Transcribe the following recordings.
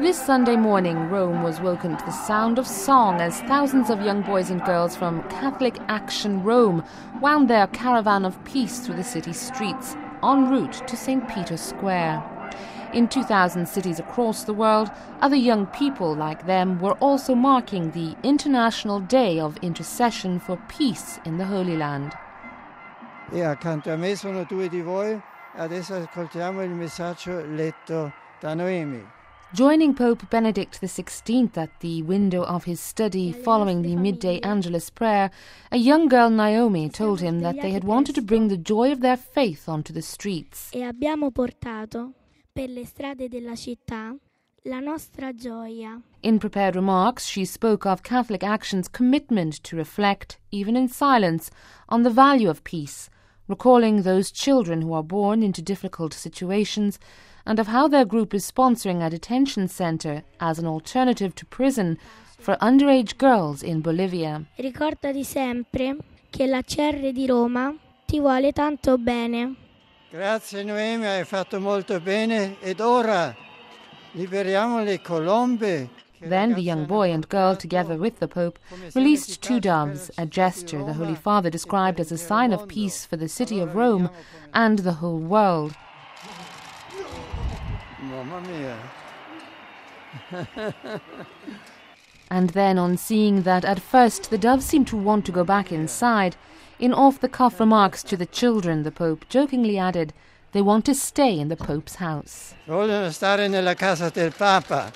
this Sunday morning, Rome was woken to the sound of song as thousands of young boys and girls from Catholic Action Rome wound their caravan of peace through the city streets, en route to St. Peter's Square. In 2,000 cities across the world, other young people like them were also marking the International Day of Intercession for Peace in the Holy Land. E accanto a me sono due di voi. Adesso ascoltiamo il messaggio letto da Noemi. Joining Pope Benedict XVI at the window of his study following the midday Angelus prayer, a young girl, Naomi, told him that they had wanted to bring the joy of their faith onto the streets. E abbiamo portato per le strade della città la nostra gioia. In prepared remarks, she spoke of Catholic Action's commitment to reflect, even in silence, on the value of peace, recalling those children who are born into difficult situations, and of how their group is sponsoring a detention center as an alternative to prison for underage girls in Bolivia. Ricordati sempre che la CR di Roma ti vuole tanto bene. Grazie Noemi, hai fatto molto bene ed ora liberiamo le colombe. Then the young boy and girl, together with the Pope, released 2 doves, a gesture the Holy Father described as a sign of peace for the city of Rome and the whole world. Mamma mia. And then, on seeing that at first the doves seemed to want to go back inside, in off-the-cuff remarks to the children, the Pope jokingly added, they want to stay in the Pope's house. Vogliono stare nella casa del Papa.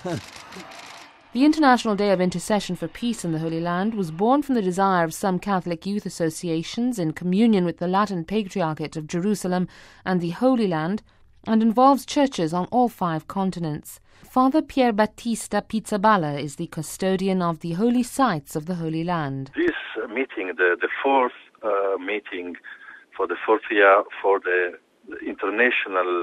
The International Day of Intercession for Peace in the Holy Land was born from the desire of some Catholic youth associations in communion with the Latin Patriarchate of Jerusalem and the Holy Land, and involves churches on all 5 continents. Father Pier Battista Pizzaballa is the custodian of the holy sites of the Holy Land. This meeting, the fourth meeting for the 4th year for the international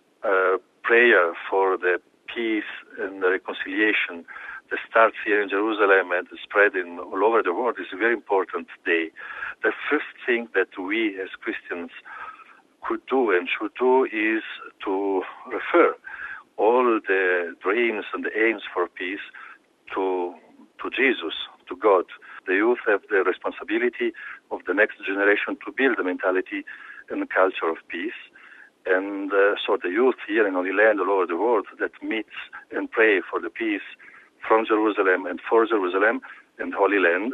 prayer for the peace and the reconciliation that starts here in Jerusalem and is spreading all over the world, is a very important day. The first thing that we as Christians could do and should do is to refer all the dreams and the aims for peace to Jesus, to God. The youth have the responsibility of the next generation to build the mentality and the culture of peace. And so the youth here in Holy Land all over the world that meets and pray for the peace from Jerusalem and for Jerusalem and Holy Land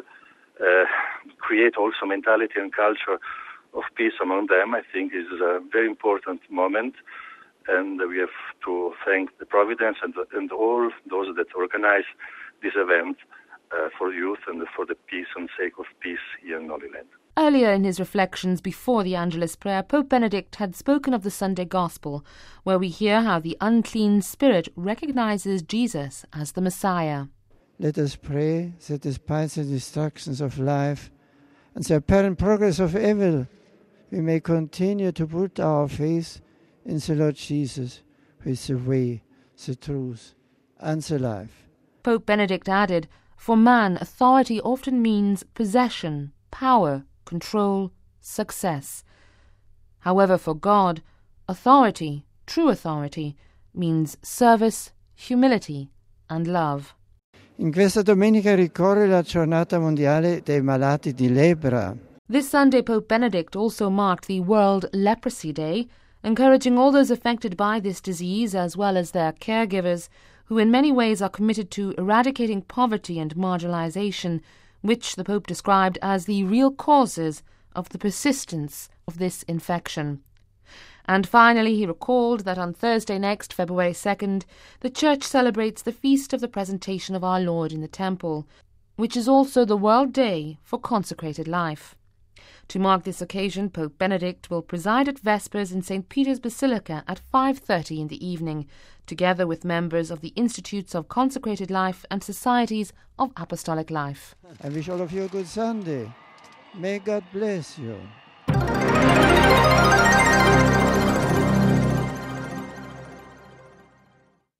create also mentality and culture of peace among them. I think is a very important moment, and we have to thank the Providence and all those that organize this event for youth and for the peace and sake of peace here in Holy Land. Earlier in his reflections before the Angelus prayer, Pope Benedict had spoken of the Sunday Gospel, where we hear how the unclean spirit recognizes Jesus as the Messiah. Let us pray that despite the distractions of life and the apparent progress of evil, we may continue to put our faith in the Lord Jesus, who is the way, the truth, and the life. Pope Benedict added, for man, authority often means possession, power, control, success. However, for God, authority, true authority, means service, humility, and love. In questa domenica ricorre la giornata mondiale dei malati di lebbra. This Sunday, Pope Benedict also marked the World Leprosy Day, encouraging all those affected by this disease, as well as their caregivers, who in many ways are committed to eradicating poverty and marginalization, which the Pope described as the real causes of the persistence of this infection. And finally, he recalled that on Thursday next, February 2nd, the Church celebrates the Feast of the Presentation of Our Lord in the Temple, which is also the World Day for Consecrated Life. To mark this occasion, Pope Benedict will preside at Vespers in St. Peter's Basilica at 5:30 in the evening, together with members of the Institutes of Consecrated Life and Societies of Apostolic Life. I wish all of you a good Sunday. May God bless you.